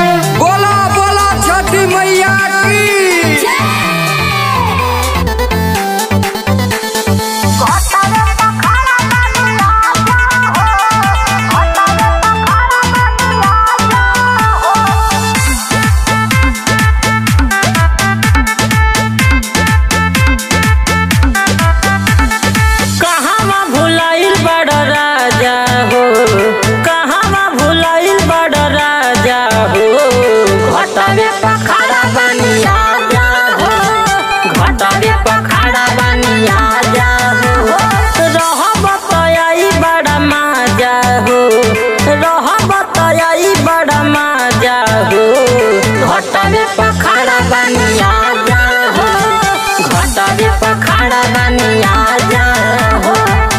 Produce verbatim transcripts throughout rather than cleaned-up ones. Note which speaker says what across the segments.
Speaker 1: बोला बोला छठी मैया की
Speaker 2: पखाड़ा बनिया जा हो, घटरे पखाड़ा बनिया जा हो, रहब तई बड़ा माजा हो, रहब तई बड़ा माजा हो, घटरे पखाड़ा बनिया जा हो, घटरे पखाड़ा बनिया जा हो।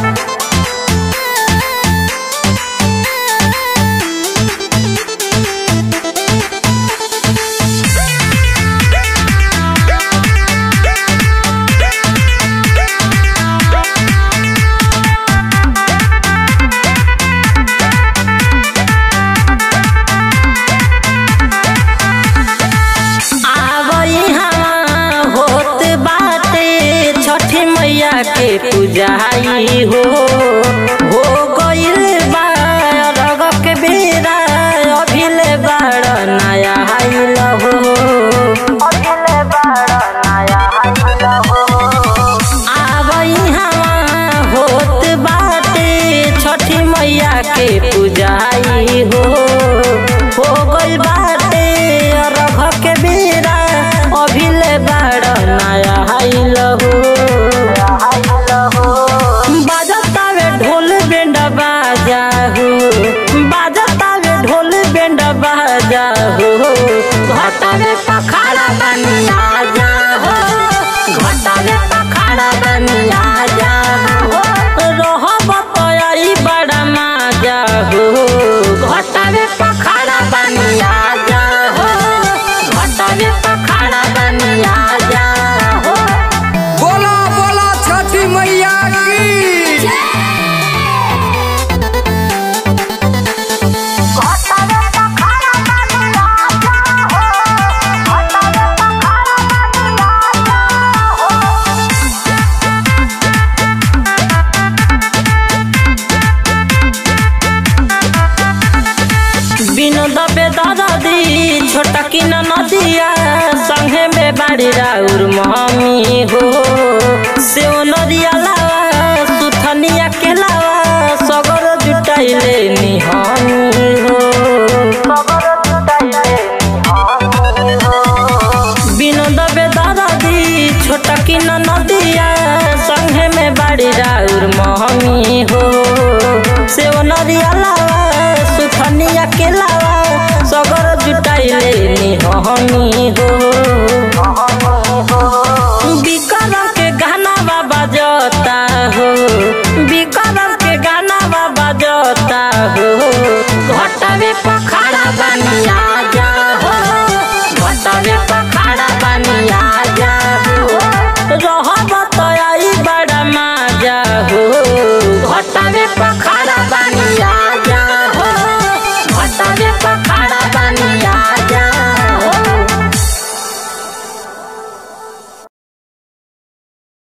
Speaker 2: के पूजाई हो हो गइल बा रग के बेरा अभिले बड़ नया आइल हो, अभिले बड़ नया आइल हो। आबई हवा होत बाटे छठी मैया के पूजाई हो हो गइल बाटे रग के बेरा अभिले बड़ नया आइल हो। बाजतावे ढोल बेंड बाजा हो, बाजतावे ढोल बेंड बाजा हो, घटरे पखाड़ा बनिया जा हो, घटरे पखाड़ा बनिया जा हो, रहब तई बड़ा माजा हो, घटरे पखाड़ा बनिया जा हो, घटरे पखाड़ा बनिया जा हो।
Speaker 1: बोला बोला छठी मैया की
Speaker 2: विनोद बेदर्दी छोटा की नदिया संगे में बाड़ी राउर मम्मी हो, से नदिया लावा सुथनिया के लावा